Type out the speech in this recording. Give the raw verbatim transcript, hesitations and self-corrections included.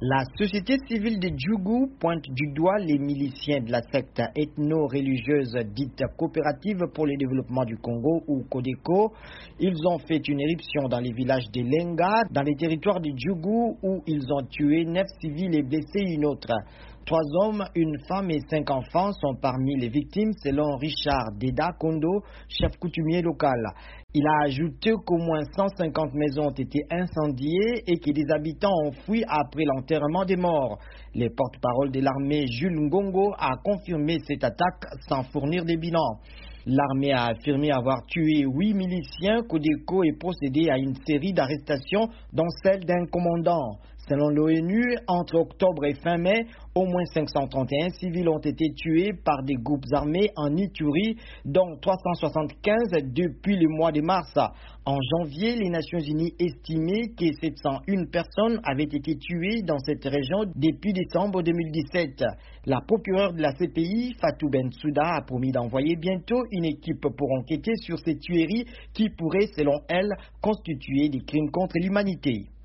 La société civile de Djougou pointe du doigt les miliciens de la secte ethno-religieuse dite coopérative pour le développement du Congo ou Codeco. Ils ont fait une éruption dans les villages de Lenga, dans les territoires de Djougou, où ils ont tué neuf civils et blessé une autre. Trois hommes, une femme et cinq enfants sont parmi les victimes selon Richard Deda Kondo, chef coutumier local. Il a ajouté qu'au moins cent cinquante maisons ont été incendiées et que des habitants ont fui après l'enterrement des morts. Le porte-parole de l'armée, Jules Ngongo, a confirmé cette attaque sans fournir des bilans. L'armée a affirmé avoir tué huit miliciens, Codeco et procédé à une série d'arrestations, dont celle d'un commandant. Selon l'ONU, entre octobre et fin mai, au moins cinq cent trente et un civils ont été tués par des groupes armés en Ituri, dont trois cent soixante-quinze depuis le mois de mars. En janvier, les Nations Unies estimaient que sept cent une personnes avaient été tuées dans cette région depuis décembre deux mille dix-sept. La procureure de la C P I, Fatou Bensouda, a promis d'envoyer bientôt une équipe pour enquêter sur ces tueries qui pourraient, selon elle, constituer des crimes contre l'humanité.